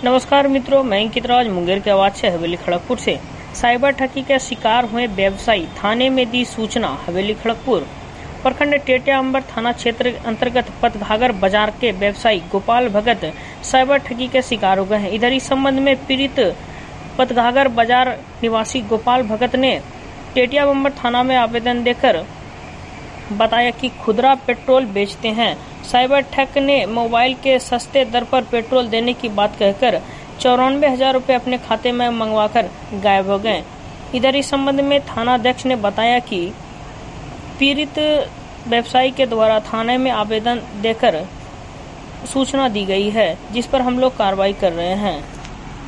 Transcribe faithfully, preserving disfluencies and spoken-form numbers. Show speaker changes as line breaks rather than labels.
नमस्कार मित्रों, मैं अंकित राज मुंगेर के आवाज से हवेली खड़गपुर से। साइबर ठगी के शिकार हुए व्यवसायी थाने में दी सूचना। हवेली खड़गपुर प्रखंड टेटिया अंबर थाना क्षेत्र अंतर्गत पतघागर बाजार के व्यवसायी गोपाल भगत साइबर ठगी के शिकार हो गए हैं। इधर इस संबंध में पीड़ित पतघागर बाजार निवासी गोपाल भगत ने टेटिया अंबर थाना में आवेदन देकर बताया कि खुदरा पेट्रोल बेचते हैं। साइबर ठग ने मोबाइल के सस्ते दर पर पेट्रोल देने की बात कहकर चौरानवे हजार रूपए अपने खाते में मंगवाकर गायब हो गए। इधर इस संबंध में थाना अध्यक्ष ने बताया कि पीड़ित व्यवसायी के द्वारा थाने में आवेदन देकर सूचना दी गई है, जिस पर हम लोग कार्रवाई कर रहे हैं।